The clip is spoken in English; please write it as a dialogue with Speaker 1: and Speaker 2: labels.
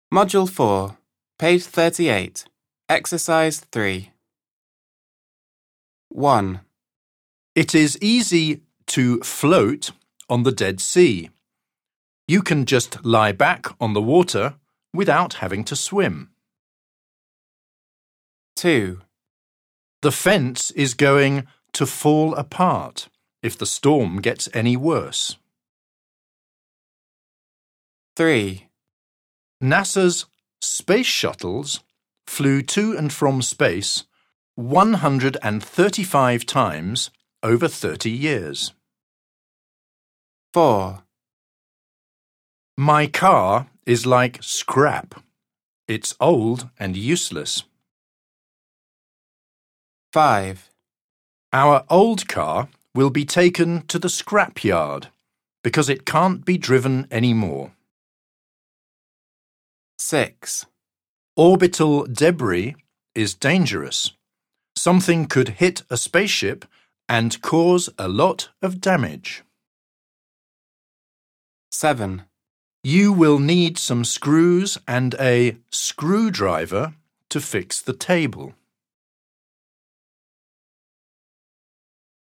Speaker 1: Module 4, page 38, Exercise 3. 1.
Speaker 2: It is easy to float on the Dead Sea. You can just lie back on the water without having to swim.
Speaker 1: 2.
Speaker 2: The fence is going to fall apart if the storm gets any worse.
Speaker 1: 3.
Speaker 2: NASA's space shuttles flew to and from space 135 times over 30 years.
Speaker 1: 4.
Speaker 2: My car is like scrap. It's old and useless.
Speaker 1: 5.
Speaker 2: Our old car will be taken to the scrap yard because it can't be driven anymore.
Speaker 1: 6.
Speaker 2: Orbital debris is dangerous. Something could hit a spaceship and cause a lot of damage.
Speaker 1: 7.
Speaker 2: You will need some screws and a screwdriver to fix the table.